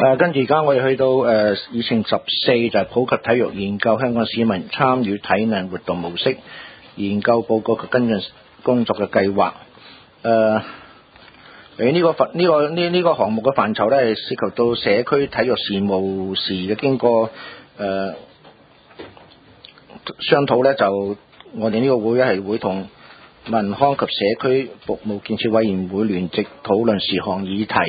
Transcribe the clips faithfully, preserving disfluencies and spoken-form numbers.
誒，跟住而家我哋去到誒議程十四就係普及體育研究香港市民參與體能活動模式研究報告及跟進工作嘅計劃。誒誒呢個範呢個呢呢個項目嘅範疇咧，係涉及到社區體育事務時嘅，經過誒、呃、商討咧，就我哋呢個會係會同民康及社區服務建設委員會聯席討論事項議題。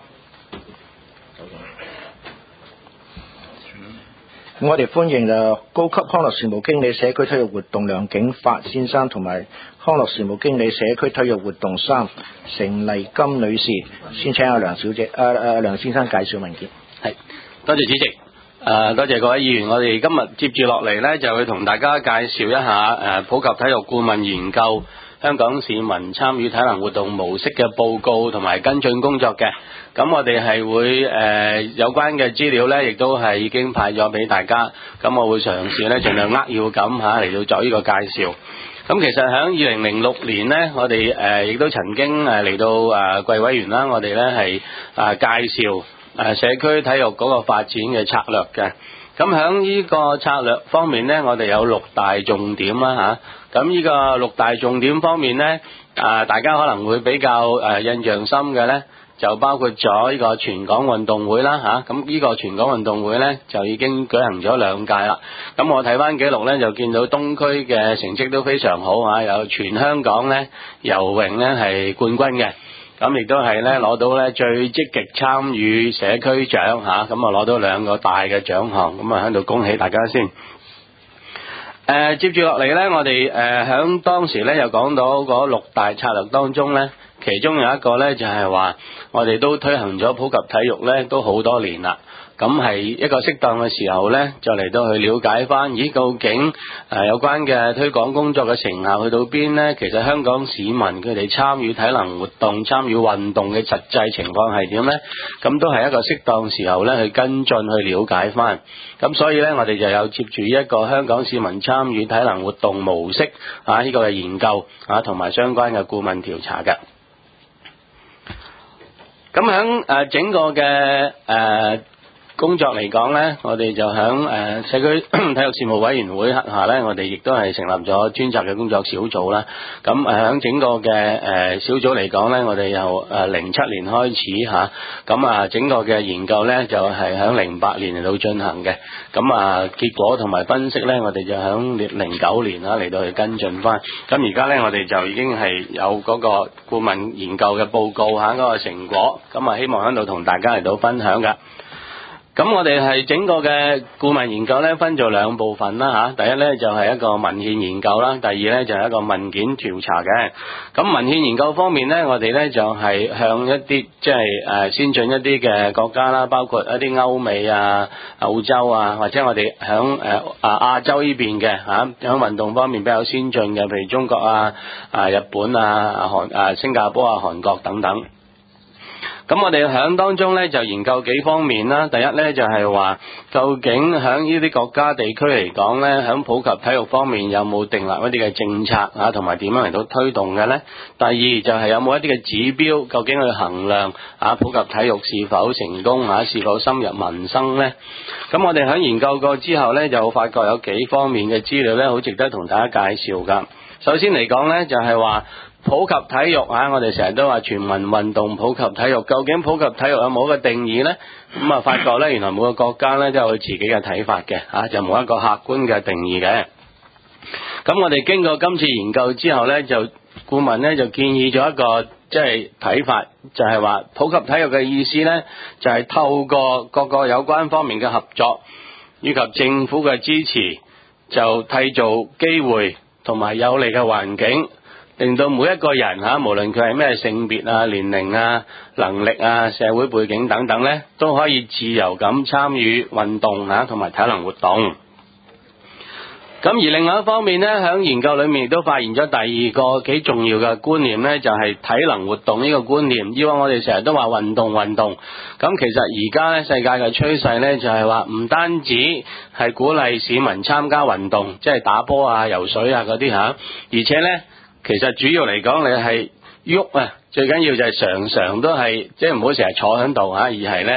我哋歡迎就高級康樂事務經理社區體育活動梁景發先生同埋康樂事務經理社區體育活動三成麗金女士。先請阿梁小姐、啊啊、梁先生介紹文件。 係，多謝主席。誒、呃，多謝各位議員。我哋今日接住落嚟呢，就會同大家介紹一下誒普及體育顧問研究香港市民參與體能活動模式嘅報告同埋跟進工作嘅。咁我哋係會誒、呃、有關嘅資料呢，亦都係已經派咗俾大家。咁我會嘗試呢，盡量扼要咁嚇嚟到作呢個介紹。咁其實喺二零零六年呢，我哋誒亦都曾經誒嚟到誒貴委員啦，我哋呢係誒介紹誒社區體育嗰個發展嘅策略嘅。咁喺呢個策略方面呢，我哋有六大重點啦嚇。咁呢個六大重點方面呢，啊大家可能會比較誒印象深嘅呢，就包括咗呢個全港運動會啦嚇。咁呢個全港運動會呢，就已經舉行咗兩屆啦。咁我睇翻記錄呢，就見到東區嘅成績都非常好嚇，有全香港呢游泳呢係冠軍嘅。咁亦都係咧攞到咧最積極參與社區獎嚇，咁啊攞到兩個大嘅獎項，咁啊喺度恭喜大家先。誒、呃、接住落嚟咧，我哋誒響當時咧又講到嗰六大策略當中咧，其中有一個咧就係話，我哋都推行咗普及體育咧都好多年啦。咁係一個適當嘅時候呢，就嚟到去了解翻，咦究竟誒、呃、有關嘅推廣工作嘅成效去到邊呢？其實香港市民佢哋參與體能活動、參與運動嘅實際情況係點呢？咁都係一個適當時候呢去跟進去了解翻。咁所以呢，我哋就有接住一個香港市民參與體能活動模式啊呢、這個嘅研究啊，同埋相關嘅顧問調查嘅。咁響誒整個嘅誒。呃工作嚟講呢，我哋就響誒社區體育事務委員會轄下呢，我哋亦都係成立咗專責嘅工作小組啦。咁誒響整個嘅誒小組嚟講呢，我哋由誒零七年開始嚇，咁啊整個嘅研究呢，就係響零八年嚟到進行嘅。咁啊結果同埋分析呢，我哋就響零九年啦嚟到去跟進翻。咁而家呢，我哋就已經係有嗰個顧問研究嘅報告嚇嗰個成果，咁啊希望喺度同大家嚟到分享㗎。咁我哋係整個嘅顧問研究咧，分做兩部分啦嚇。第一咧就係一個文獻研究啦，第二咧就係一個文件調查嘅。咁文獻研究方面咧，我哋咧就係向一啲即係誒先進一啲嘅國家啦，包括一啲歐美啊、澳洲啊，或者我哋響誒啊亞洲呢邊嘅嚇，響運動方面比較先進嘅，譬如中國啊、啊日本啊、韓啊、新加坡啊、韓國等等。咁我哋響當中咧就研究幾方面啦。第一咧就係話，究竟響呢啲國家地區嚟講咧，響普及體育方面有冇訂立一啲嘅政策啊，同埋點樣嚟到推動嘅咧？第二就係有冇一啲嘅指標，究竟去衡量啊普及體育是否成功啊，是否深入民生咧？咁我哋響研究過之後咧，就發覺有幾方面嘅資料咧，好值得同大家介紹噶。首先嚟講咧，就係話，普及體育啊，我哋成日都話全民運動普及體育，究竟普及體育有冇一個定義呢？咁啊，發覺呢，原來每個國家呢都有佢自己嘅睇法嘅，啊，就冇一個客觀嘅定義嘅。咁我哋經過今次研究之後呢，就顧問呢就建議咗一個即係睇法，就係話普及體育嘅意思呢，就係透過各個有關方面嘅合作，以及政府嘅支持，就締造機會同埋有利嘅環境，令到每一個人嚇，無論佢係咩性別啊、年齡啊、能力啊、社會背景等等咧，都可以自由咁參與運動嚇同埋體能活動。咁而另外一方面咧，喺研究裏面亦都發現咗第二個幾重要嘅觀念咧，就係體能活動呢個觀念。以往我哋成日都話運動運動，咁其實而家咧世界嘅趨勢咧就係話唔單止係鼓勵市民參加運動，即係打波啊、游水啊嗰啲嚇，而且咧其實主要嚟講你係喐啊，最緊要就係常常都係即係唔好成日坐喺度嚇，而係咧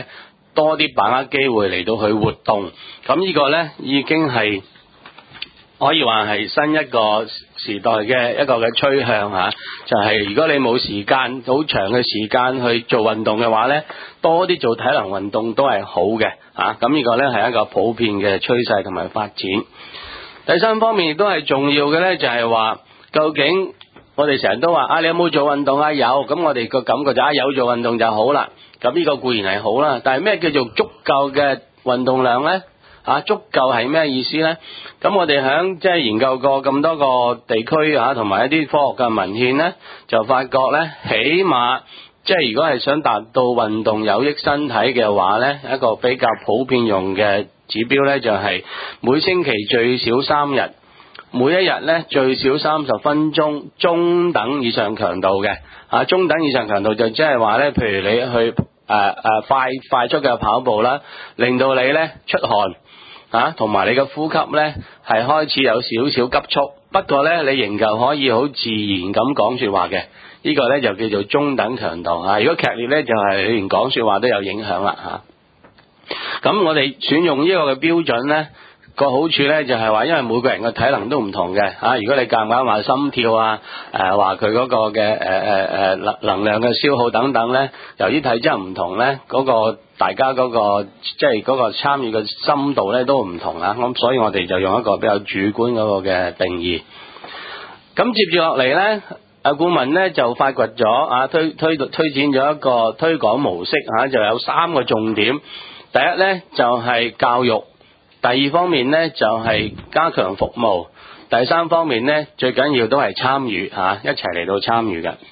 多啲把握機會嚟到去活動。咁呢個呢，已經係可以話係新一個時代嘅一個嘅趨向嚇，就係如果你冇時間好長嘅時間去做運動嘅話呢，多啲做體能運動都係好嘅嚇。咁呢個呢係一個普遍嘅趨勢同埋發展。第三方面亦都係重要嘅呢，就係話究竟我哋成日都話啊，你有冇做運動啊？有，咁我哋個感覺就啊有做運動就好啦。咁呢個固然係好啦，但係咩叫做足夠嘅運動量呢？啊，足夠係咩意思呢？咁我哋響即係研究過咁多個地區啊，同埋一啲科學嘅文獻呢，就發覺呢，起碼即係如果係想達到運動有益身體嘅話呢，一個比較普遍用嘅指標呢，就係每星期最少三日，每一日呢最少三十分鐘，中等以上強度嘅啊，中等以上強度就即係話呢，譬如你去誒誒、呃、快快速嘅跑步啦，令到你呢出汗。啊，同埋你嘅呼吸呢係開始有少少急促，不過呢，你仍舊可以好自然咁講說話嘅，呢、這個呢就叫做中等強度啊。如果劇烈呢，就係、是、你連講說話都有影響啦嚇。咁、啊、我哋選用呢個嘅標準呢，個好處呢就係話，因為每個人嘅體能都唔同嘅嚇、啊。如果你夾硬話心跳啊，誒話佢嗰個嘅誒誒誒能能量嘅消耗等等呢，由於體質唔同呢，嗰、那個大家嗰、那個即係嗰個參與嘅深度咧都唔同啊，咁所以我哋就用一個比較主觀嗰個嘅定義。咁接住落嚟咧，阿顧問咧就發掘咗啊，推推推展咗一個推廣模式嚇、啊，就有三個重點。第一咧就係、是、教育，第二方面咧就係、是、加強服務，第三方面咧最緊要都係參與嚇、啊，一齊嚟到參與嘅。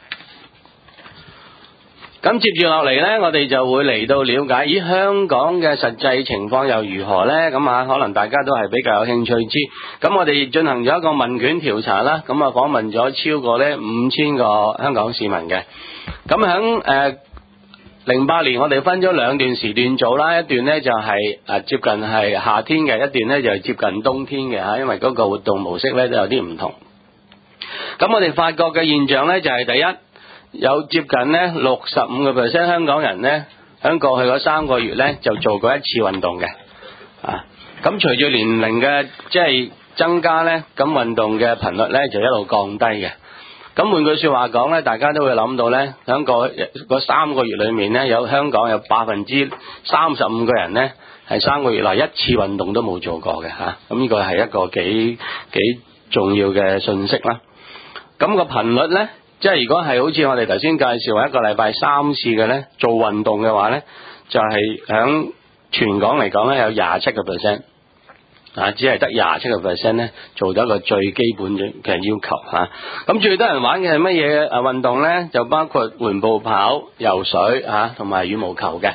咁接住落嚟呢，我哋就會嚟到了解，咦，香港嘅實際情況又如何呢？咁啊，可能大家都係比較有興趣知。咁我哋進行咗一個問卷調查啦，咁啊訪問咗超過呢五千個香港市民嘅。咁響誒零八年，我哋分咗兩段時段做啦，一段呢就係誒接近係夏天嘅，一段呢就係接近冬天嘅嚇，因為嗰個活動模式呢都有啲唔同。咁我哋發覺嘅現象呢，就係第一。有接近呢六十五個 percent 香港人呢，喺過去嗰三個月呢就做過一次運動嘅，啊，咁隨住年齡嘅即係增加呢，咁運動嘅頻率呢就一路降低嘅。咁換句說話講呢，大家都會諗到呢，喺個嗰三個月裏面呢，有香港有百分之三十五個人呢係三個月內一次運動都冇做過嘅嚇，咁呢個係一個幾幾重要嘅信息啦。咁個頻率呢？即係如果係好似我哋頭先介紹話一個禮拜三次嘅呢，做運動嘅話呢，就係響全港嚟講呢，有廿七個 percent 啊，只係得廿七個 percent 呢做咗一個最基本嘅要求嚇。咁、啊、最多人玩嘅係乜嘢啊運動呢？就包括緩步跑、游水嚇，同埋羽毛球嘅。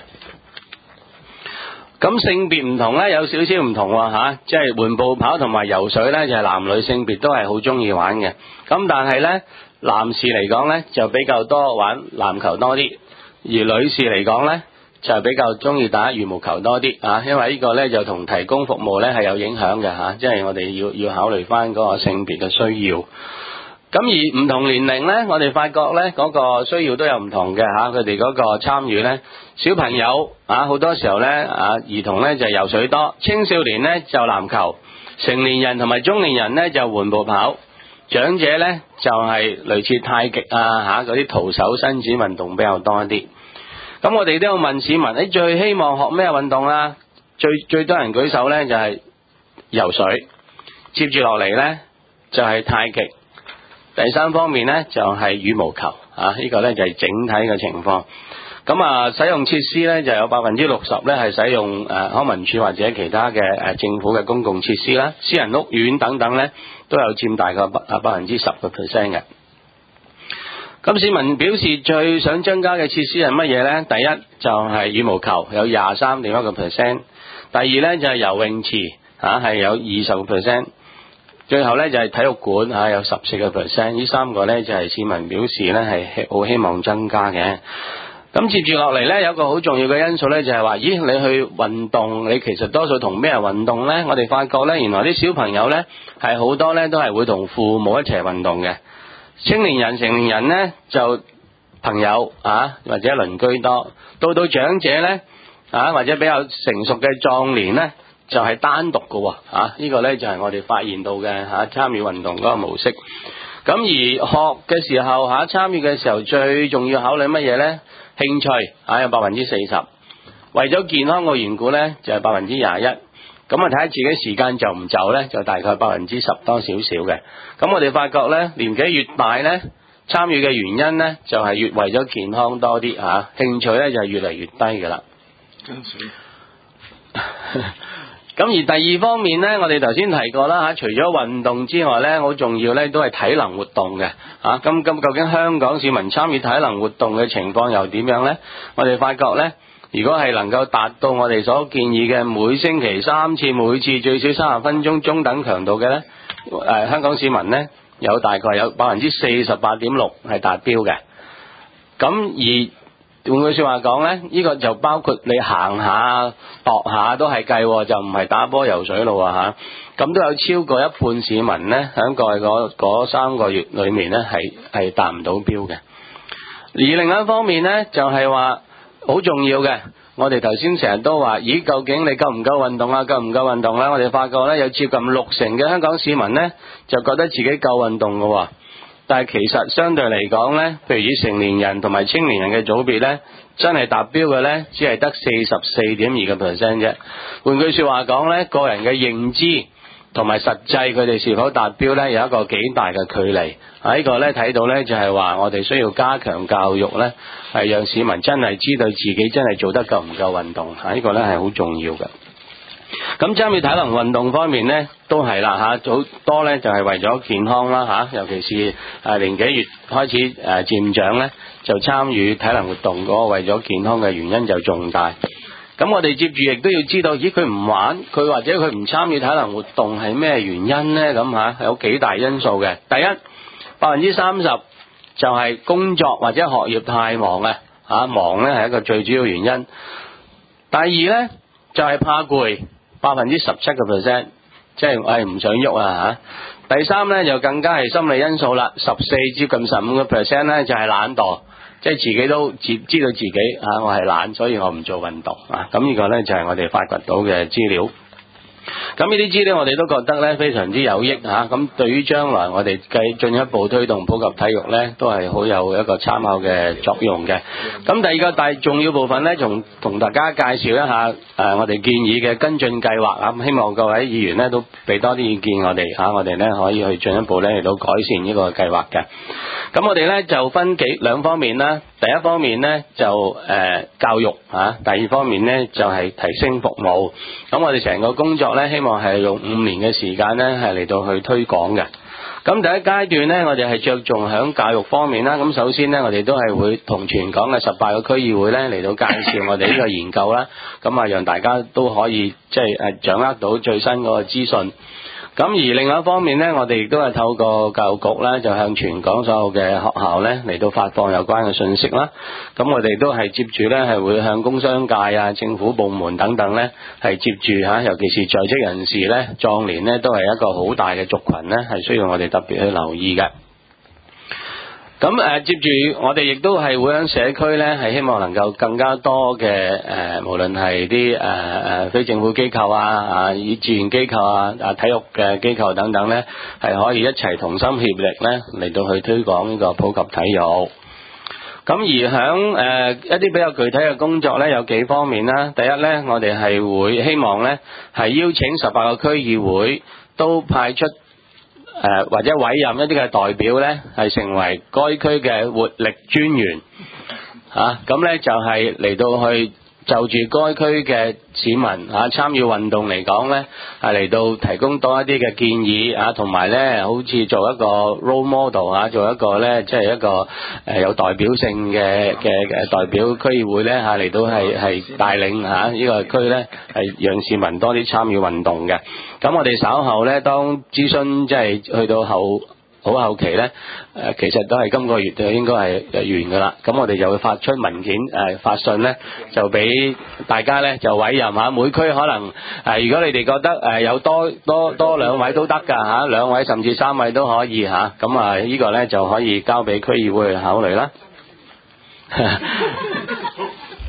咁性別唔同呢，有少少唔同喎嚇，即係緩步跑同埋游水呢，就係男女性別都係好中意玩嘅。咁但係呢，男士嚟講呢，就比較多玩籃球多啲，而女士嚟講呢，就比較中意打羽毛球多啲啊，因為呢個呢，就同提供服務呢係有影響嘅嚇，即係我哋要要考慮翻嗰個性別嘅需要。咁而唔同年齡呢，我哋發覺呢嗰個需要都有唔同嘅嚇，佢哋嗰個參與呢，小朋友啊好多時候呢，啊兒童呢就游水多，青少年呢就籃球，成年人同埋中年人呢就緩步跑，長者呢就係類似太極啊嚇嗰啲徒手伸展運動比較多一啲。咁我哋都要問市民，你最希望學咩運動啊？最最多人舉手呢就係游水，接住落嚟呢就係太極。第三方面呢，就係羽毛球啊，呢個呢，就係整體嘅情況。咁啊，使用設施呢，就有百分之六十呢係使用誒康文署或者其他嘅誒政府嘅公共設施啦，私人屋苑等等呢，都有佔大概百啊百分之十個 percent 嘅。咁市民表示最想增加嘅設施係乜嘢呢？第一就係羽毛球，有廿三點一個 percent。第二呢，就係游泳池嚇，係有二十個 percent。最後咧就係體育館嚇，有十四個 percent， 呢三個咧就係市民表示咧係好希望增加嘅。咁接住落嚟咧有個好重要嘅因素咧就係話，咦你去運動，你其實多數同咩人運動咧？我哋發覺咧原來啲小朋友咧係好多咧都係會同父母一齊運動嘅，青年人成年人咧就朋友啊或者鄰居多，到到長者咧啊，或者比較成熟嘅壯年咧，就係、是、單獨嘅喎，啊，呢、這個咧就係、是、我哋發現到嘅嚇參與運動嗰個模式。咁而學嘅時候嚇參與嘅時候，最重要考慮乜嘢咧？興趣嚇有百分之四十，為咗健康嘅緣故咧就係百分之廿一。咁啊睇下自己時間就唔就咧，就大概百分之十多少少嘅。咁我哋發覺咧，年紀越大咧，參與嘅原因咧就係、是、越為咗健康多啲嚇，興趣咧就係越嚟越低㗎啦。咁而第二方面咧，我哋頭先提過啦嚇，除咗運動之外咧，好重要咧都係體能活動嘅嚇。咁咁究竟香港市民參與體能活動嘅情況又點樣咧？我哋發覺咧，如果係能夠達到我哋所建議嘅每星期三次，每次最少三十分鐘中等強度嘅咧，誒、呃、香港市民咧有大概有百分之四十八點六係達標嘅。咁而換句說話講咧，呢個就包括你行下、踱下都係計，就唔係打波游水路啊嚇。咁都有超過一半市民咧，喺過去嗰嗰三個月裏面咧，係係達唔到標嘅。而另一方面咧，就係話好重要嘅，我哋頭先成日都話，咦，究竟你夠唔夠運動啊？夠唔夠運動咧？我哋發覺咧，有接近六成嘅香港市民咧，就覺得自己夠運動嘅喎。但係其實相對嚟講咧，譬如以成年人同埋青年人嘅組別咧，真係達標嘅咧，只係得四十四點二個 percent 啫。換句説話講咧，個人嘅認知同埋實際佢哋是否達標咧，有一個幾大嘅距離。啊，呢個咧睇到咧就係話，我哋需要加強教育咧，係讓市民真係知道自己真係做得夠唔夠運動。啊，呢個咧係好重要嘅。咁參與體能運動方面咧，都係啦嚇，好多咧就係為咗健康啦嚇，尤其是誒年紀越開始誒漸長咧，就參與體能活動嗰個為咗健康嘅原因就重大。咁我哋接住亦都要知道，咦佢唔玩，佢或者佢唔參與體能活動係咩原因咧？咁嚇有幾大因素嘅。第一，百分之三十就係工作或者學業太忙啊嚇，忙咧係一個最主要原因。第二咧就係怕攰。百分之十七個 percent， 即係我係唔想喐啊嚇。第三咧就更加係心理因素啦，十四接近十五個 percent 咧就係懶惰，即係自己都知知道自己啊我係懶，所以我唔做運動啊。咁呢個咧就係我哋發掘到嘅資料。咁呢啲資料我哋都覺得咧非常之有益嚇，咁、啊、對於將來我哋繼進一步推動普及體育咧，都係好有一個參考嘅作用嘅。咁第二個大重要部分咧，仲同大家介紹一下誒、呃、我哋建議嘅跟進計劃啊，希望各位議員咧都俾多啲意見我哋嚇、啊，我哋咧可以去進一步咧嚟到改善呢個計劃嘅。咁我哋咧就分幾兩方面啦，第一方面咧就誒、呃、教育嚇、啊，第二方面咧就係、是、提升服務。咁我哋成個工作咧，希望係用五年嘅時間咧，係嚟到去推廣嘅。咁第一階段咧，我哋係着重響教育方面啦。咁首先咧，我哋都係會同全港嘅十八個區議會咧嚟到介紹我哋呢個研究啦。咁啊，讓大家都可以即係誒掌握到最新嗰個資訊。咁而另外一方面咧，我哋亦都係透過教育局咧，就向全港所有嘅學校咧嚟到發放有關嘅信息啦。咁我哋都係接住咧，係會向工商界啊、政府部門等等咧，係接住嚇，尤其是在職人士咧、壯年咧，都係一個好大嘅族群咧，係需要我哋特別去留意嘅。咁誒、呃，接住我哋亦都係會喺社區咧，係希望能夠更加多嘅誒、呃，無論係啲誒誒非政府機構啊、啊以志願機構啊、啊體育嘅機構等等咧，係可以一齊同心協力咧嚟到去推廣呢個普及體育。咁而響誒、呃、一啲比較具體嘅工作咧，有幾方面啦。第一咧，我哋係會希望咧係邀請十八個區議會都派出。誒、呃、或者委任一啲嘅代表咧，係成為該區嘅活力專員嚇，咁、啊、咧就係、是、嚟到去就住該區嘅市民嚇參與運動嚟講咧，係嚟到提供多一啲嘅建議啊，同埋咧好似做一個 role model 啊，做一個咧即係一個誒、呃、有代表性嘅嘅嘅代表區議會咧嚇嚟到係係帶領嚇呢、啊這個區咧係讓市民多啲參與運動嘅。咁我哋稍後咧，當諮詢即係去到後好後期咧，誒、呃、其實都係今個月就應該係完噶啦。咁我哋就會發出文件誒、呃、發信咧，就俾大家咧就委任下每區可能誒、呃，如果你哋覺得誒、呃、有多多多兩位都得㗎嚇，兩位甚至三位都可以嚇。咁啊、呃這個、呢個咧就可以交俾區議會去考慮啦。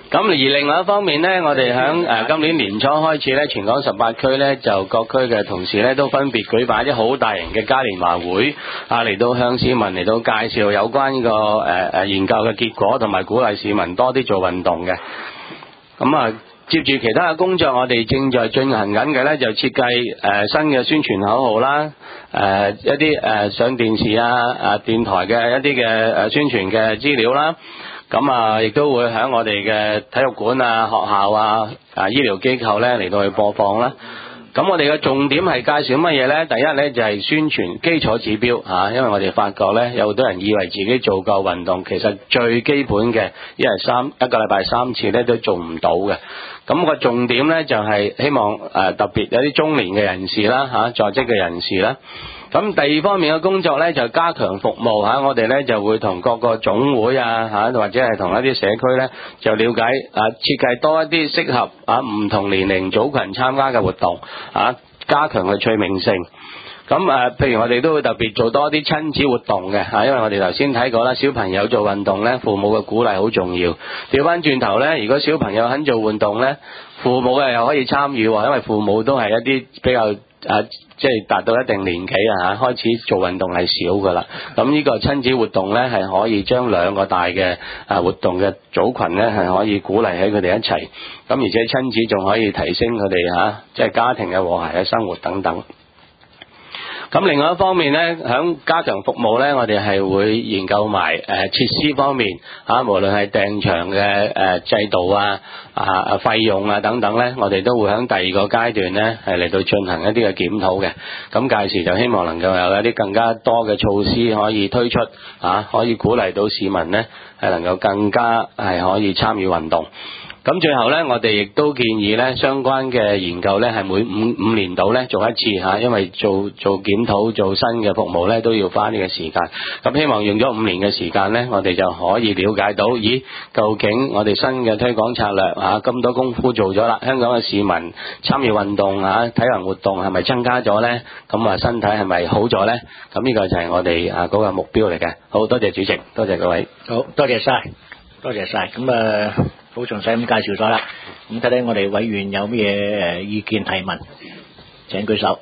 咁而另外一方面呢，我哋響誒今年年初開始呢，全港十八區呢，就各區嘅同事呢，都分別舉辦一啲好大型嘅嘉年華會啊，嚟到向市民嚟到介紹有關呢個誒誒研究嘅結果，同埋鼓勵市民多啲做運動嘅。咁啊，接住其他嘅工作，我哋正在進行緊嘅呢，就設計誒新嘅宣傳口號啦，誒一啲誒上電視啊、啊電台嘅一啲嘅誒宣傳嘅資料啦。咁啊，亦都會喺我哋嘅體育館啊、學校啊、啊醫療機構咧嚟到去播放啦。咁我哋嘅重點係介紹乜嘢咧？第一咧就係宣傳基礎指標嚇，因為我哋發覺咧有好多人以為自己做夠運動，其實最基本嘅一日三一個禮拜三次咧都做唔到嘅。咁個重點咧就係希望誒特別有啲中年嘅人士啦嚇，在職嘅人士啦。咁第二方面嘅工作咧就加強服務嚇，我哋咧就會同各個總會啊嚇，或者係同一啲社區咧就了解啊，設計多一啲適合啊唔同年齡組群參加嘅活動啊，加強佢趣味性。咁誒，譬如我哋都會特別做多啲親子活動嘅嚇，因為我哋頭先睇過啦，小朋友做運動咧，父母嘅鼓勵好重要。調翻轉頭咧，如果小朋友肯做運動咧，父母嘅又可以參與喎，因為父母都係一啲比較啊，即係達到一定年紀啊嚇，開始做運動係少噶啦。咁呢個親子活動咧，係可以將兩個大嘅啊活動嘅組群咧，係可以鼓勵喺佢哋一齊。咁而且親子仲可以提升佢哋嚇，即係家庭嘅和諧嘅生活等等。咁另外一方面咧，響加強服務咧，我哋係會研究埋誒設施方面嚇，無論係訂場嘅誒制度啊、啊費用啊等等咧，我哋都會響第二個階段咧係嚟到進行一啲嘅檢討嘅。咁屆時就希望能夠有一啲更加多嘅措施可以推出嚇，可以鼓勵到市民咧係能夠更加係可以參與運動。咁最後咧，我哋亦都建議咧，相關嘅研究咧係每五五年度咧做一次嚇，因為做做檢討、做新嘅服務咧都要花呢個時間。咁希望用咗五年嘅時間咧，我哋就可以了解到，咦，究竟我哋新嘅推廣策略嚇咁多功夫做咗啦，香港嘅市民參與運動嚇、體能活動係咪增加咗咧？咁啊，身體係咪好咗咧？咁呢個就係我哋啊嗰個目標嚟嘅。好多謝主席，多謝各位。 好多謝晒，多謝晒。咁啊，好詳細咁介紹咗啦。咁睇睇我哋委員有咩嘢誒意見提問，請舉手。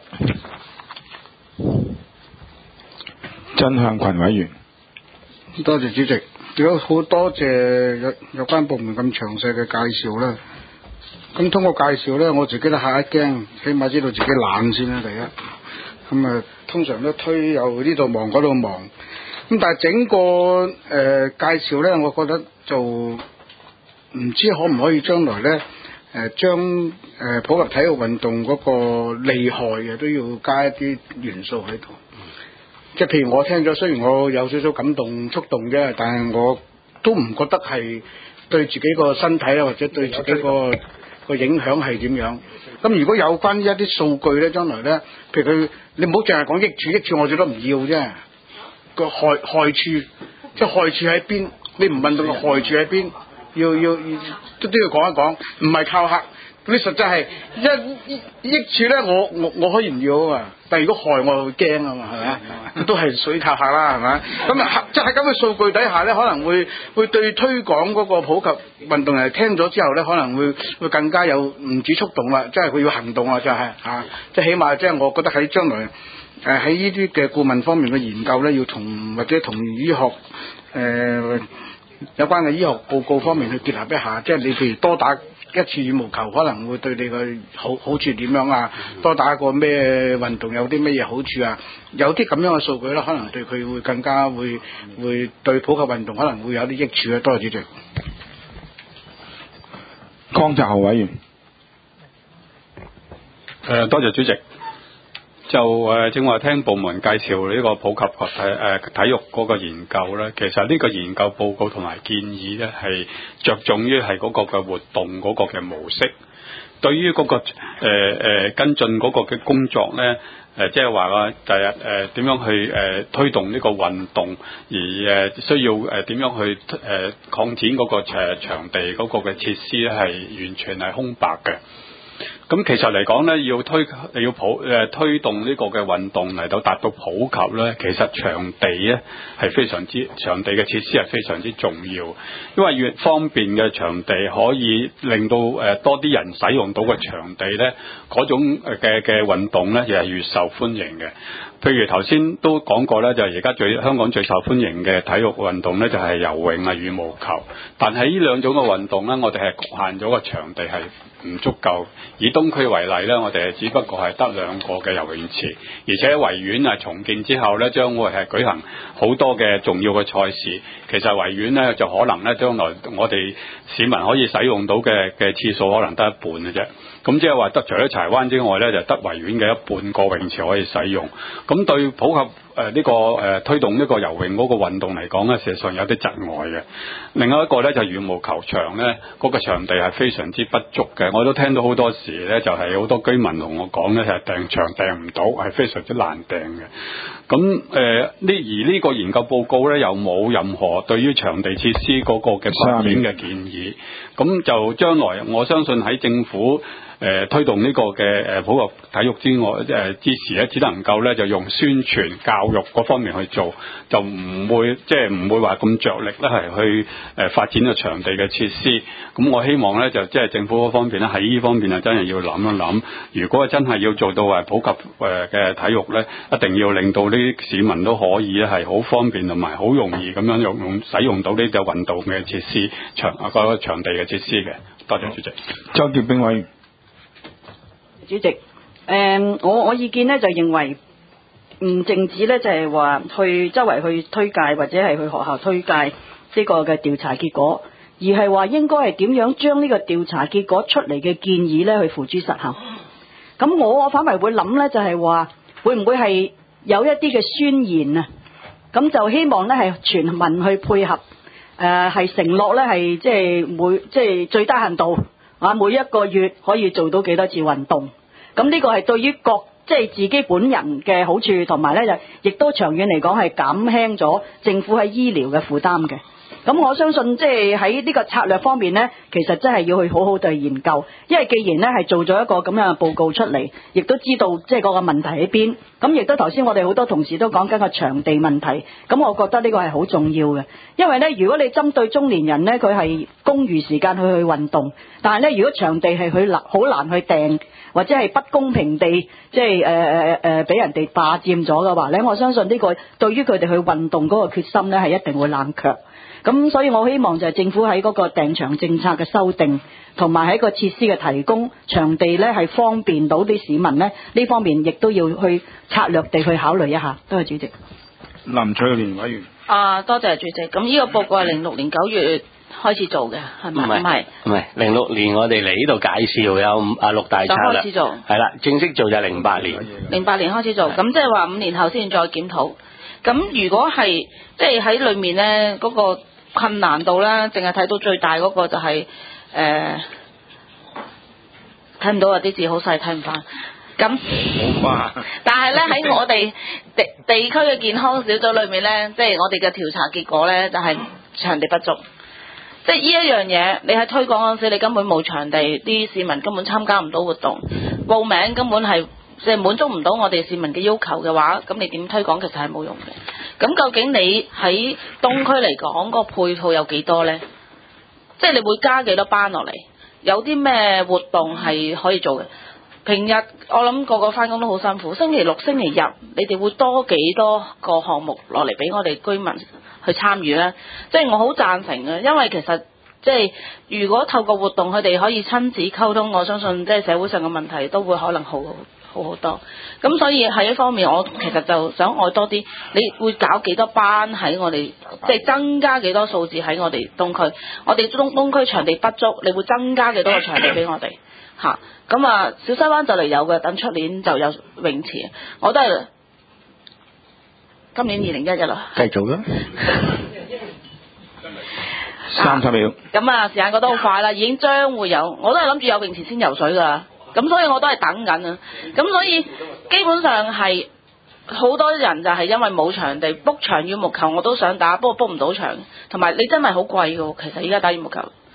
曾向群委員， 多謝主席，亦都好多謝有有關部門咁詳細嘅介紹啦。咁通過介紹咧，我自己都嚇一驚，起碼知道自己懶先啦。第一，咁啊通常都推由呢度忙嗰度忙。咁但係整個誒、呃、介紹咧，我覺得就唔知可唔可以將來咧誒將誒普及體育運動嗰個厲害嘅都要加一啲元素喺度。即係譬如我聽咗，雖然我有少少感動觸動啫，但係我都唔覺得係對自己個身體啊，或者對自己個個影響係點樣。咁如果有關一啲數據咧，將來咧，譬如佢你唔好淨係講益處，益處我最多唔要啫。個害害處，即係害處喺邊？你唔問到個害處喺邊，要要都都要講一講，唔係靠嚇。你實際係一益處咧，我我我可以唔要啊嘛。但係如果害我會驚啊嘛，係咪？都係屬於靠嚇啦，係咪？咁啊，即係喺咁嘅數據底下咧，可能會會對推廣嗰個普及運動人聽咗之後咧，可能會會更加有唔止觸動啦，即係佢要行動啊，就係嚇，即係起碼即係我覺得喺將來。誒喺呢啲嘅顧問方面嘅研究咧，要同或者同醫學誒、呃、有關嘅醫學報告方面去結合一下，即係你譬如多打一次羽毛球可能會對你嘅好好處點樣啊？多打一個咩運動有啲乜嘢好處啊？有啲咁樣嘅數據咧，可能對佢會更加會會對普及運動可能會有啲益處啊！多謝主席。 江澤豪委員， 誒多謝主席。就誒正話聽部門介紹呢個普及體誒體育嗰個研究咧，其實呢個研究報告同埋建議咧係着重於係嗰個嘅活動嗰個嘅模式，對於嗰、嗰個誒誒、呃、跟進嗰個嘅工作咧誒，即係話啊第日誒點樣去誒、呃、推動呢個運動，而誒、呃、需要誒點樣去誒、呃、擴展嗰個誒場地嗰個嘅設施咧係完全係空白嘅。 咁其實嚟講咧，要推要普誒推動呢個嘅運動嚟到達到普及咧，其實場地咧係非常之場地嘅設施係非常之重要，因為越方便嘅場地可以令到誒多啲人使用到嘅場地咧，嗰種嘅嘅運動咧亦係越受歡迎嘅。譬如頭先都講過咧，就係而家最香港最受歡迎嘅體育運動咧，就係游泳啊、羽毛球。但係呢兩種嘅運動咧，我哋係局限咗個場地係唔足夠。以東區為例咧，我哋只不過係得兩個嘅游泳池，而且維園啊重建之後咧，將會係舉行好多嘅重要嘅賽事。其實維園咧就可能咧，將來我哋市民可以使用到嘅嘅次數可能得一半嘅啫。咁即係話得除咗柴灣之外咧，就得維園嘅一半個泳池可以使用。咁對普及誒呢、呃這個誒、呃、推動呢個游泳嗰個運動嚟講咧，事實上有啲窒礙嘅。另外一個咧就係、羽毛球場咧，嗰、那個場地係非常之不足嘅。我都聽到好多時咧，就係、是、好多居民同我講咧，係訂場訂唔到，係非常之難訂嘅。咁誒呢而呢個研究報告咧，又冇任何對於場地設施嗰個嘅發展嘅建議。咁就將來我相信喺政府誒、呃、推動呢個嘅誒普及體育之外誒、呃、之時咧，只能夠咧就用宣傳教育嗰方面去做，就唔會即係唔會話咁着力咧係去誒、呃、發展個場地嘅設施。咁我希望咧就即係政府嗰方面咧喺呢方面啊真係要諗一諗，如果真係要做到誒普及誒嘅體育咧，一定要令到呢啲市民都可以咧係好方便同埋好容易咁樣用用使用到呢啲運動嘅設施場啊嗰個場地嘅設施嘅。多謝主席。 周潔冰委員。 主席，誒、嗯，我我意見咧就認為唔淨止咧就係話去周圍去推介或者係去學校推介呢個嘅調查結果，而係話應該係點樣將呢個調查結果出嚟嘅建議咧去付諸實行。咁我我反為會諗咧就係話會唔會係有一啲嘅宣言啊？咁就希望咧係全民去配合，誒、呃、係承諾咧係即係每即係最低限度。啊！每一個月可以做到幾多次運動？咁呢個係對於各即係自己本人嘅好處，同埋咧就亦都長遠嚟講係減輕咗政府喺醫療嘅負擔嘅。咁我相信即係喺呢個策略方面呢，其實真係要去好好地研究，因為既然呢係做咗一個咁樣嘅報告出嚟，亦都知道即係嗰個問題喺邊。咁亦都頭先我哋好多同事都講緊個場地問題，咁我覺得呢個係好重要嘅。因為呢，如果你針對中年人呢，佢係公餘時間去去運動，但係呢，如果場地係佢難好難去訂，或者係不公平地即係誒誒誒俾人哋霸佔咗嘅話呢，我相信呢個對於佢哋去運動嗰個決心呢，係一定會冷卻。咁所以我希望就係政府喺嗰個訂場政策嘅修訂，同埋喺個設施嘅提供場地咧，係方便到啲市民咧，呢方面亦都要去策略地去考慮一下。多謝主席。 林翠蓮委員。 啊，多謝主席。咁呢個報告係零六年九月開始做嘅，係咪？唔係唔係，零六年我哋嚟呢度介紹有啊六大策略， 開始做係啦，正式做就係零八年。 零八年開始做，咁即係話五年後先再檢討。咁如果係即係喺裏面咧嗰個困難度咧，淨係睇到最大嗰個就係誒睇唔到啊！啲字好細，睇唔翻。咁，但係咧喺我哋地地區嘅健康小組裏面咧，即係我哋嘅調查結果咧，就係場地不足。即係呢一樣嘢，你喺推廣嗰陣時，你根本冇場地，啲市民根本參加唔到活動，報名根本係即係滿足唔到我哋市民嘅要求嘅話，咁你點推廣其實係冇用嘅。咁究竟你喺東區嚟講個配套有幾多呢？即係你會加幾多班落嚟？有啲咩活動係可以做嘅？平日我諗個個返工都好辛苦，星期六、星期日你哋會多幾多個項目落嚟俾我哋居民去參與呢？即係我好贊成嘅，因為其實即係如果透過活動佢哋可以親自溝通，我相信即係社會上嘅問題都會可能好好好多。咁所以喺一方面，我其實就想愛多啲，你會搞幾多班喺我哋，即係增加幾多數字喺我哋東區。我哋東東區場地不足，你會增加幾多個場地俾我哋嚇？咁啊，小西灣就嚟有嘅，等出年就有泳池。我都係今年二零一一啦。 繼續啦。 三十秒。 咁啊，時間過得好快啦，已經將會有，我都係諗住有泳池先游水㗎。咁所以我都係等緊啊。咁所以基本上係好多人就係因為冇場地 book 場羽毛球我都想打，不過 book 唔到場，同埋你真係好貴㗎。其實依家打羽毛球。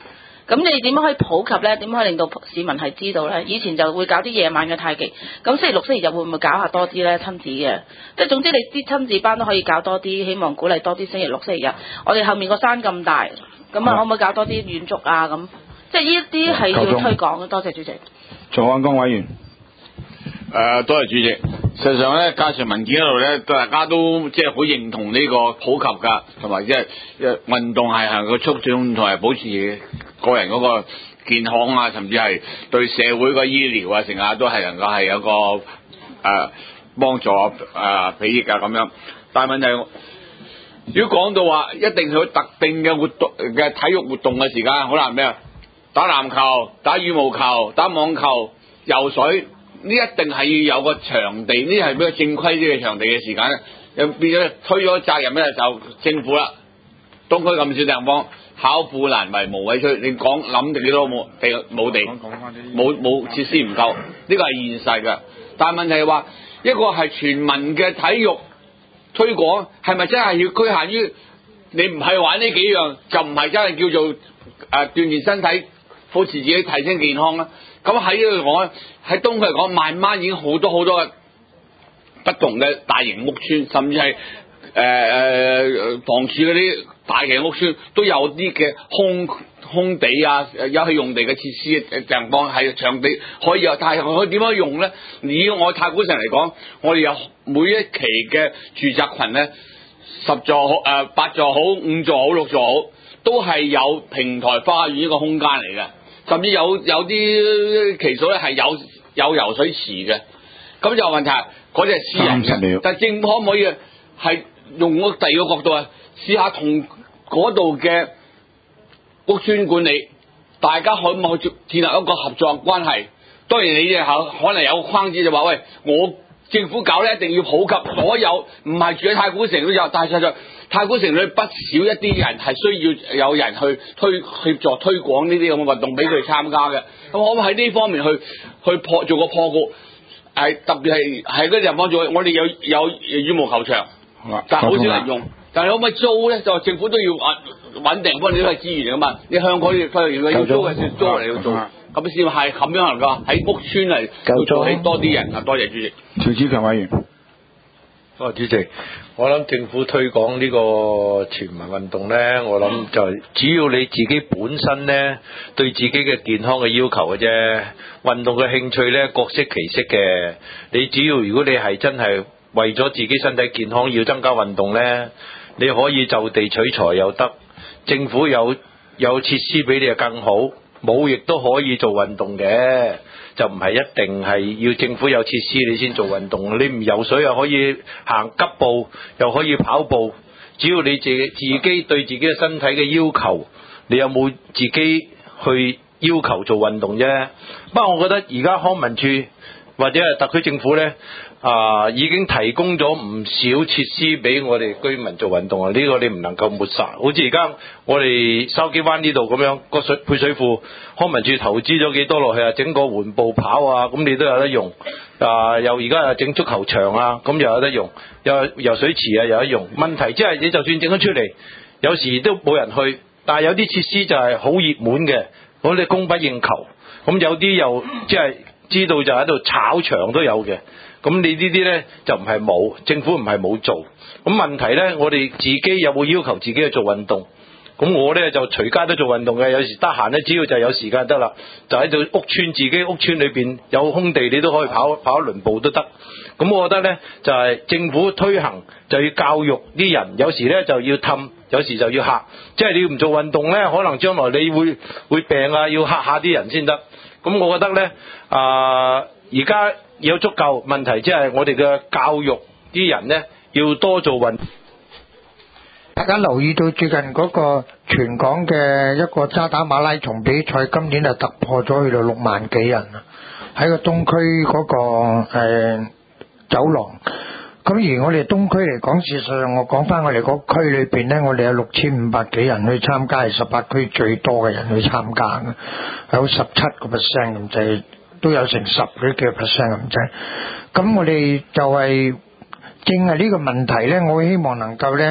咁你點樣可以普及咧？點樣可以令到市民係知道咧？以前就會搞啲夜晚嘅太極，咁星期六、星期日會唔會搞下多啲咧？親子嘅，即係總之你啲親子班都可以搞多啲，希望鼓勵多啲星期六、星期日。我哋後面個山咁大，咁啊可唔可以搞多啲遠足啊？咁即係呢一啲係要推廣嘅。多謝主席。 徐漢光委員。 誒、呃，多謝主席。實際上咧，介紹文件嗰度咧，大家都即係好認同呢個普及㗎，同埋即係誒運動係能夠促進同埋保持個人嗰個健康啊，甚至係對社會個醫療啊，成日都係能夠係有個誒、呃、幫助誒裨益啊咁樣。但係問題，如果講到話一定有特定嘅活動嘅體育活動嘅時間，好難咩啊？打籃球、打羽毛球、打網球、游水。呢一定係要有個場地，呢係比較正規啲嘅場地嘅時間咧，又變咗推咗責任咧就政府啦。東區咁少地方，巧婦難為無米炊。你講諗定幾多冇地冇地，冇冇設施唔夠，呢個係現實㗎。但係問題係話，一個係全民嘅體育推廣，係咪真係要局限於你唔係玩呢幾樣，就唔係真係叫做誒、呃、鍛鍊身體，保持自己提升健康啦？咁喺呢度講，喺東區嚟講，慢慢已經好多好多嘅不同嘅大型屋邨，甚至係誒誒房署嗰啲大型屋邨都有啲嘅空空地啊，有去用地嘅設施嘅地方係場地可以有，但係佢點樣用咧？以我太古城嚟講，我哋有每一期嘅住宅群咧，十座好誒八座好，五座好，六座好，都係有平台花園呢個空間嚟嘅。甚至有有啲期數咧係有有游水池嘅，咁就問題嗰啲係私人嘅，但係政府可唔可以係用個第二個角度啊，試下同嗰度嘅屋邨管理，大家可唔可以建立一個合作關係？當然你哋可可能有個框子就話喂，我政府搞咧一定要普及所有，唔係住喺太古城都有，但係實際太古城裏不少一啲人係需要有人去推協助推廣呢啲咁嘅運動俾佢哋參加嘅。咁可唔可以喺呢方面去去破做個破局？係特別係喺嗰啲地方做，我哋有有羽毛球場，但係好少人用。但係可唔可以租咧？就政府都要啊穩定，幫你都係資源嚟噶嘛。你香港要推要要租嘅先租嚟要做，咁先係咁樣能夠喺屋邨嚟做起多啲人啊！多謝主席。 邵志強委員。 多謝主席。我諗政府推廣呢個全民運動呢，我諗就係只要你自己本身呢對自己嘅健康嘅要求嘅啫，運動嘅興趣呢各適其適嘅。你只要如果你係真係為咗自己身體健康要增加運動呢，你可以就地取材又得，政府有有設施俾你就更好，冇亦都可以做運動嘅。就唔係一定係要政府有設施你先做運動，你唔游水又可以行急步，又可以跑步，只要你自己自己對自己嘅身體嘅要求，你有冇自己去要求做運動啫？不過我覺得而家康文署或者係特區政府呢，啊，已經提供咗唔少設施俾我哋居民做運動啊！呢個你唔能夠抹殺。好似而家我哋筲箕灣呢度咁樣個水配水庫，康文署投資咗幾多落去啊？整個緩步跑啊，咁你都有得用。啊，又而家又整足球場啊，咁又有得用。又游水池啊，又有得用。問題即係你就算整咗出嚟，有時都冇人去。但係有啲設施就係好熱門嘅，我哋供不應求。咁有啲又即係知道就喺度炒場都有嘅。咁你呢啲呢，就唔係冇，政府唔係冇做。咁問題呢，我哋自己有冇要求自己去做運動？咁我呢，就隨街都做運動嘅，有時得閒呢，只要就有時間得啦，就喺度屋邨自己屋邨裏邊有空地，你都可以跑跑一輪步都得。咁我覺得呢，就係、是、政府推行就要教育啲人，有時呢就要氹，有時就要嚇。即係你唔做運動呢，可能將來你會會病啊，要嚇下啲人先得。咁我覺得呢，啊而家有足夠問題，即係我哋嘅教育啲人呢，要多做運動。 大家留意到最近嗰個全港嘅一個渣打馬拉松比賽，今年就突破咗去到六萬幾人啦，喺個東區嗰、嗰個、呃、走廊。咁而我哋東區嚟講，事實上我講翻我哋個區裏邊呢，我哋有六千五百幾人去參加，係十八區最多嘅人去參加嘅，有十七個 percent 咁滯，都有成十幾個 percent 咁滯。咁我哋就係、是。正係呢個問題呢，我希望能夠呢，誒、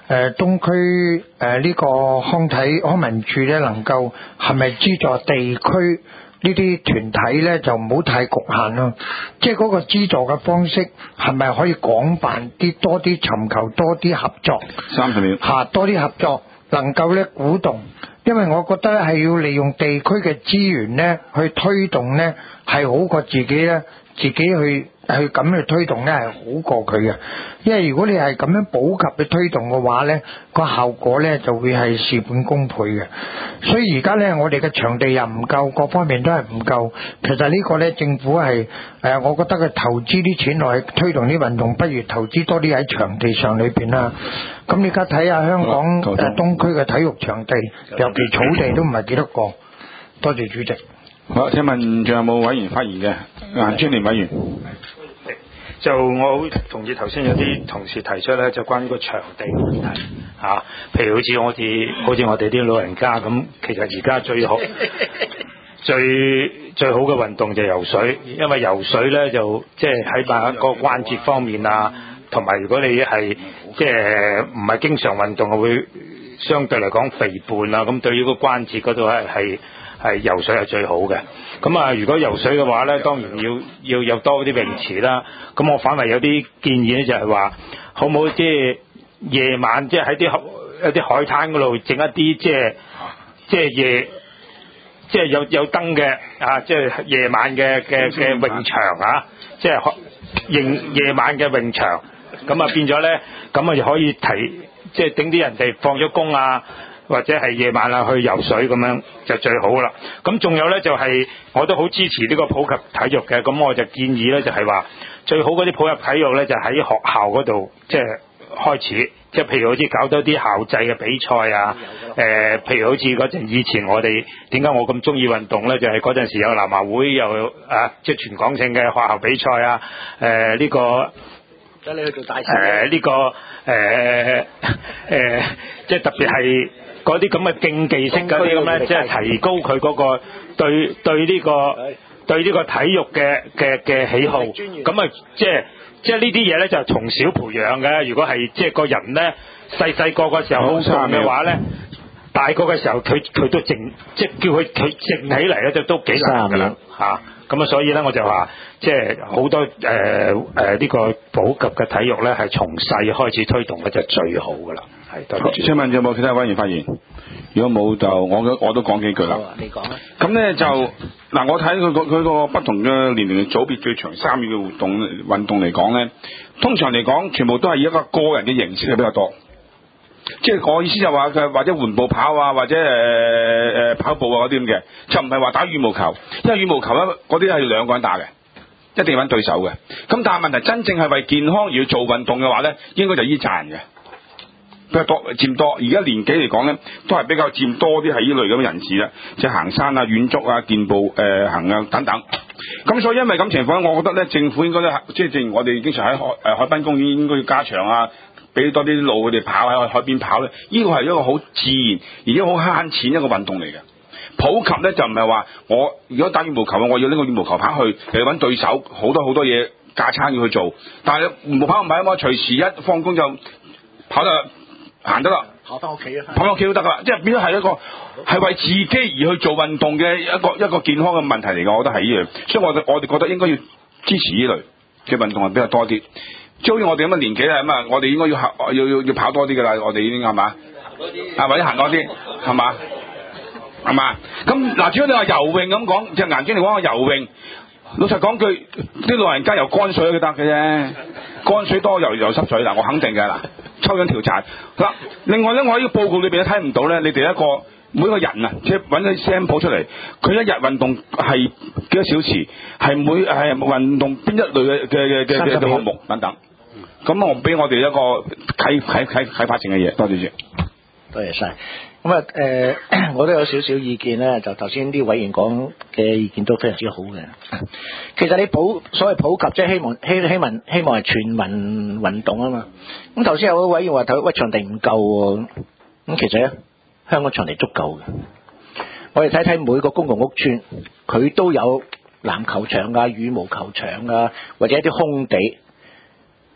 誒東區誒呢個康體康文署咧，能夠係咪資助地區呢啲團體咧，就唔好太局限咯。即係嗰個資助嘅方式係咪可以廣泛啲，多啲尋求多啲合作？ 三十秒嚇，多啲合作能夠咧鼓動，因為我覺得係要利用地區嘅資源咧去推動咧，係好過自己咧自己去。去咁去推動咧係好過佢嘅，因為如果你係咁樣普及去推動嘅話咧，個效果咧就會係事半功倍嘅。所以而家咧我哋嘅場地又唔夠，各方面都係唔夠。其實呢個咧政府係誒，我覺得佢投資啲錢落去推動啲運動，不如投資多啲喺場地上裏邊啦。咁你而家睇下香港誒東區嘅體育場地，尤其草地都唔係幾多個。多謝主席。 好，請問仲有冇委員發言嘅？顏專連委員。 就我好同意頭先有啲同事提出咧，就關於個場地問題嚇、啊，譬如好似我哋好似我哋啲老人家咁，其實而家最好最最好嘅運動就係游水，因為游水咧就即係喺某一個關節方面啊，同埋如果你係即係唔係經常運動，會相對嚟講肥胖啊，咁對於個關節嗰度係係。係游水係最好嘅，咁啊如果游水嘅話咧，當然要要有多啲泳池啦。咁我反為有啲建議咧，就係話好唔好即係夜晚即係喺啲一啲海灘嗰度整一啲即係即係夜即係有有燈嘅啊，即係夜晚嘅嘅嘅泳場啊，即係夜夜晚嘅泳場，咁啊變咗咧，咁啊就可以提即係頂啲人哋放咗工啊。或者係夜晚啊去游水咁樣就最好啦。咁仲有呢，就係、是、我都好支持呢個普及體育嘅，咁我就建議呢，就係話最好嗰啲普及體育呢，就喺學校嗰度即係開始，即係譬如好似搞多啲校際嘅比賽啊，誒、呃，譬如好似嗰陣以前我哋點解我咁中意運動呢？就係嗰陣時有南華會又啊，即係全港性嘅學校比賽啊，誒、呃、呢、這個。 咁你去做大使誒呢個誒誒，即係特別係嗰啲咁嘅競技式嗰啲咁咧，即係提高佢嗰個對對呢個對呢個體育嘅嘅嘅喜好。咁啊，即係即係呢啲嘢咧，就從小培養嘅。如果係即係個人咧細細個嘅時候好動嘅話咧，大個嘅時候佢佢都靜，即係叫佢佢靜起嚟咧，就都幾難㗎啦嚇。咁啊，所以咧我就話，即係好多誒誒呢個普及嘅體育咧，係從細開始推動咧就最好噶啦。係，多謝。 請問有冇其他委員發言？如果冇就我我都講幾句啦。 你講啦。 咁咧就嗱，我睇佢個佢個不同嘅年齡嘅組別最長參與嘅活動運動嚟講咧，通常嚟講全部都係以一個個人嘅形式係比較多。即係我意思就話佢或者緩步跑啊，或者誒誒、呃、跑步啊嗰啲咁嘅，就唔係話打羽毛球，因為羽毛球咧嗰啲係兩個人打嘅，一定要揾對手嘅。咁但係問題真正係為健康而要做運動嘅話咧，應該就依扎人嘅比較多佔多。而家年紀嚟講咧，都係比較佔多啲係依類咁嘅人士啦，即係行山啊、遠足啊、健步誒、呃、行啊等等。咁所以因為咁情況，我覺得咧政府應該咧，即係正如我哋經常喺海誒海濱公園應該要加強啊。俾多啲路佢哋跑喺海邊跑咧，呢個係一個好自然而且好慳錢一個運動嚟嘅。普及咧就唔係話我如果打羽毛球，我要拎個羽毛球拍去嚟揾對手，好多好多嘢架撐要去做。但係羽毛跑唔係啊嘛，隨時一放工就跑得行得啦， 跑翻屋企啊， 跑翻屋企都得噶啦，即係變咗係一個係為自己而去做運動嘅一個一個健康嘅問題嚟嘅，我覺得係呢樣。所以我哋我哋覺得應該要支持呢類嘅運動係比較多啲。即好似我哋咁嘅年紀啦，咁啊，我哋應該要要要要跑多啲噶啦，我哋已經係嘛，啊或者行多啲，係嘛，係嘛。咁嗱，至於你話游泳咁講，隻顏經嚟講個游泳，老實講句，啲老人家游乾水都得嘅啫，乾水多游游濕水嗱，我肯定嘅嗱，抽樣調查嗱。另外咧，我喺呢個報告裏邊都睇唔到咧，你哋一個每個人啊，即係揾啲 sample 出嚟，佢一日運動係幾多小時，係每係運動邊一類嘅嘅嘅嘅嘅項目等等。咁我俾我哋一個啟啟啟啟發性嘅嘢，多謝主。 多謝晒。咁啊誒，我都有少少意見咧，就頭先啲委員講嘅意見都非常之好嘅。其實你普所謂普及，即係希望希希望希望係全民運動啊嘛。咁頭先有位委員話睇喂場地唔夠喎，咁其實咧香港場地足夠嘅。我哋睇睇每個公共屋邨，佢都有籃球場啊、羽毛球場啊，或者一啲空地。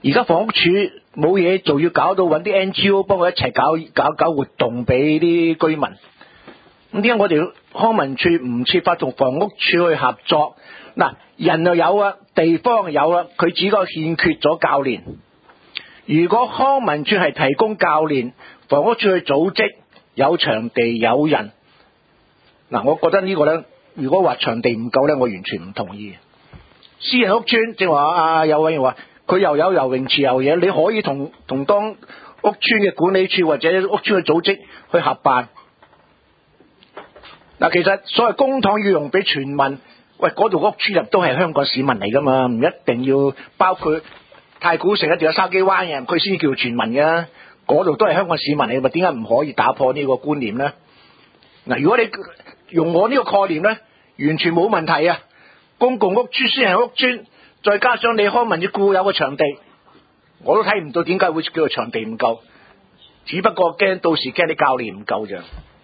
而家房屋署冇嘢做，要搞到揾啲 N G O 幫佢一齊搞搞搞活動俾啲居民。咁點解我哋康文署唔設法同房屋署去合作？嗱，人又有啊，地方又有啊，佢只不過欠缺咗教練。如果康文署係提供教練，房屋署去組織，有場地有人，嗱，我覺得呢個呢，如果話場地唔夠呢，我完全唔同意。私人屋邨，正話啊有委員話，佢又有游泳池又嘢，你可以同同當屋邨嘅管理處或者屋邨嘅組織去合辦。嗱，其實所謂公帑要用俾全民，喂，嗰度屋邨入都係香港市民嚟噶嘛，唔一定要包括太古城一定有筲箕灣嘅，佢先叫全民嘅，嗰度都係香港市民嚟，咪點解唔可以打破呢個觀念呢？嗱，如果你用我呢個概念呢，完全冇問題啊！公共屋邨、私人屋邨，再加上你康文署固有嘅場地，我都睇唔到點解會叫做場地唔夠，只不過驚到時驚啲教練唔夠啫。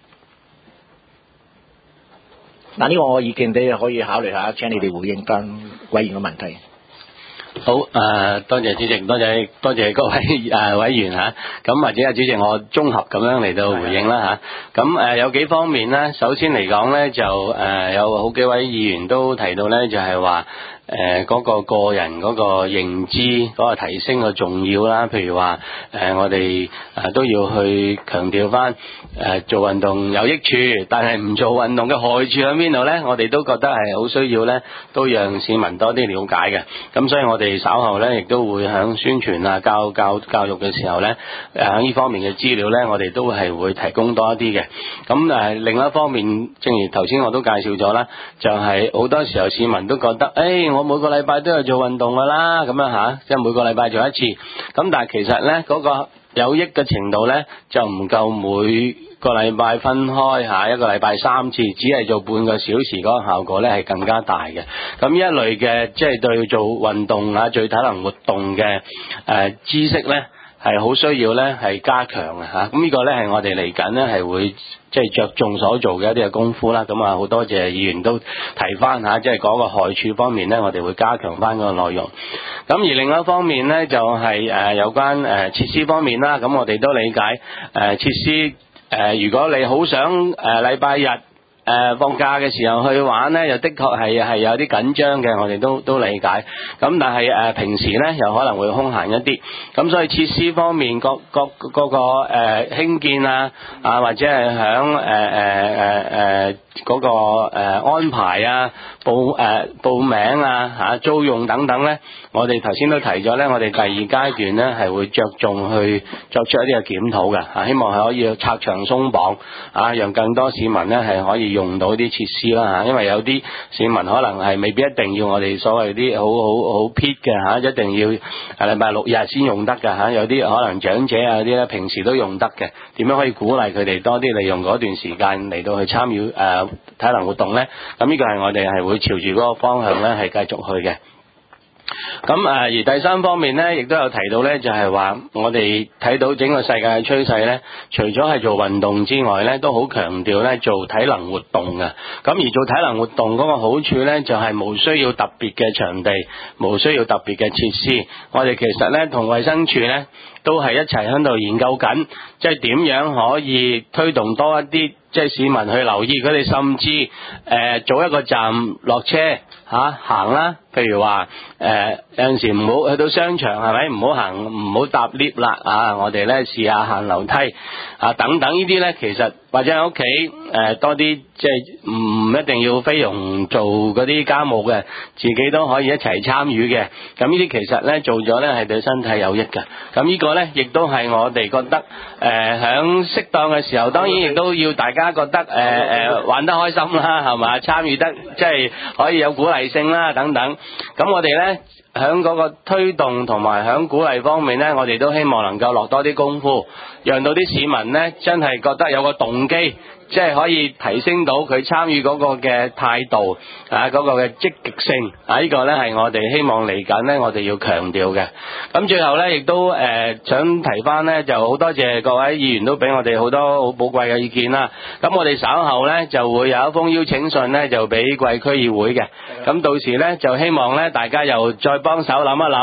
嗱，呢個我意見你可以考慮下，請你哋回應翻委員嘅問題。 好，誒、呃，多謝主席，多謝多謝各位誒、呃、委員嚇。咁、啊、或者啊，主席我綜合咁樣嚟到回應啦嚇。咁誒、呃、有幾方面咧，首先嚟講咧就誒、呃、有好幾位議員都提到咧，就係話誒嗰個個人嗰個認知嗰、嗰個提升嘅重要啦。譬如話誒、呃、我哋誒都要去強調翻誒做運動有益處，但係唔做運動嘅害處喺邊度咧？我哋都覺得係好需要咧，都讓市民多啲了解嘅。咁所以我哋稍後咧，亦都會喺宣傳啊、教教教育嘅時候咧，誒喺呢方面嘅資料咧，我哋都係會提供多一啲嘅。咁誒、呃、另一方面，正如頭先我都介紹咗啦，就係、是、好多時候市民都覺得，誒、哎、我每個禮拜都有做運動噶啦，咁樣吓，即係每個禮拜做一次。咁但係其實咧，嗰、那個有益嘅程度咧，就唔夠每個禮拜分開下一個禮拜三次，只係做半個小時嗰個效果咧係更加大嘅。咁一類嘅即係對做運動啊、做體能活動嘅誒、呃、知識咧，係好需要咧係加強嘅嚇。咁呢個咧係我哋嚟緊咧係會即係着重所做嘅一啲嘅功夫啦。咁啊好多謝議員都提翻嚇，即係嗰個害處方面咧，我哋會加強翻嗰個內容。咁而另一方面咧就係、是、誒有關誒設施方面啦。咁我哋都理解誒設施。誒、呃，如果你好想誒禮拜日誒、呃、放假嘅時候去玩咧，又的確係係有啲緊張嘅，我哋都都理解。咁但係誒、呃、平時咧又可能會空閒一啲。咁所以設施方面各各嗰個誒、呃、興建啊啊或者係響誒誒誒誒嗰個誒、呃、安排啊報誒、呃、報名啊嚇、啊、租用等等咧，我哋頭先都提咗咧，我哋第二階段咧係會着重去作出一啲嘅檢討嘅嚇，希望係可以拆牆鬆綁啊，讓更多市民咧係可以用到啲設施啦嚇，因為有啲市民可能係未必一定要我哋所謂啲好好好 peak 嘅嚇，一定要禮拜六日先用得嘅嚇，有啲可能長者啊嗰啲咧平時都用得嘅，點樣可以鼓勵佢哋多啲利用嗰段時間嚟到去參與誒、呃、體能活動咧？咁呢個係我哋係會朝住嗰個方向咧係繼續去嘅。咁誒，而第三方面咧，亦都有提到咧，就係話我哋睇到整個世界嘅趨勢咧，除咗係做運動之外咧，都好強調咧做體能活動嘅。咁而做體能活動嗰個好處咧，就係無需要特別嘅場地，無需要特別嘅設施。我哋其實咧同衛生署咧都係一齊喺度研究緊，即係點樣可以推動多一啲。即係市民去留意，佢哋甚至誒、呃、早一個站落車嚇、啊、行啦。譬如話誒、呃、有陣時唔好去到商場係咪？唔好行，唔好搭 lift 啦啊！我哋咧試下行樓梯啊等等呢啲咧，其實或者喺屋企誒多啲，即係唔一定要菲傭做嗰啲家務嘅，自己都可以一齊參與嘅。咁呢啲其實咧做咗咧係對身體有益嘅。咁呢個咧亦都係我哋覺得誒喺適當嘅時候，當然亦都要大家。大家覺得誒誒、呃、玩得開心啦，係嘛？參與得即係可以有鼓勵性啦，等等。咁我哋咧響嗰個推動同埋響鼓勵方面咧，我哋都希望能夠落多啲功夫，讓到啲市民咧真係覺得有個動機。即係可以提升到佢參與嗰個嘅態度啊，嗰個嘅積極性啊，呢個咧係我哋希望嚟緊咧，我哋要強調嘅。咁最後咧，亦都誒想提翻咧，就好多謝各位議員都俾我哋好多好寶貴嘅意見啦。咁我哋稍後咧就會有一封邀請信咧，就俾貴區議會嘅。咁到時咧就希望咧大家又再幫手諗一諗。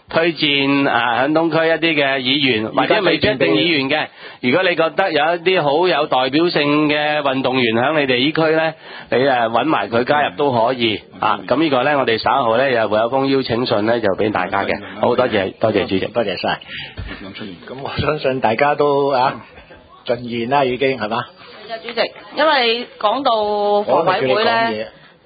推薦啊響東區一啲嘅議員，或者未必一定議員嘅。如果你覺得有一啲好有代表性嘅運動員響你哋呢區咧，你誒揾埋佢加入都可以啊。咁呢個咧，我哋稍後咧又會有封邀請信咧，就俾大家嘅。好多謝多謝主席，多謝晒。咁我相信大家都啊盡言啦，已經係嘛？ 係啊，主席，因為講到房委會咧，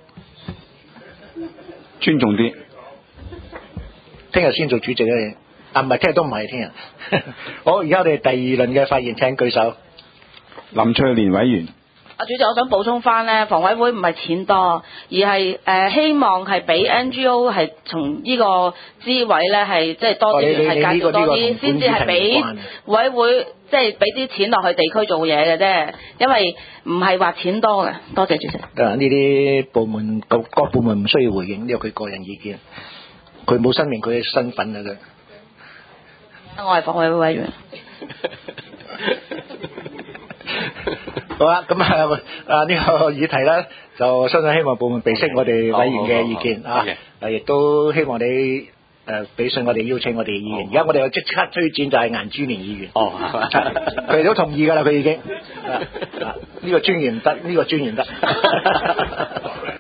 尊重啲。 聽日先做主席咧，啊唔係聽日都唔係聽日。好，而家我哋第二輪嘅發言，請舉手。 林翠蓮委員。 啊，主席，我想補充翻咧，房委會唔係錢多，而係誒、呃、希望係俾 N G O 係從呢個資位咧係即係多啲係介紹多啲，先至係俾委會即係俾啲錢落去地區做嘢嘅啫，因為唔係話錢多嘅。多謝主席。 呢啲部門各各部門唔需要回應，呢個佢個人意見。佢冇申明佢嘅身份啊！佢， 我係房委會委員。 好啦，咁啊啊呢個議題咧，就相信希望部門備悉我哋委員嘅意見啊，誒亦都希望你誒俾信我哋邀請我哋嘅議員。而家我哋又即刻推薦就係顏珠蓮議員。哦，佢哋都同意㗎啦，佢已經。呢個專員得，呢個專員得。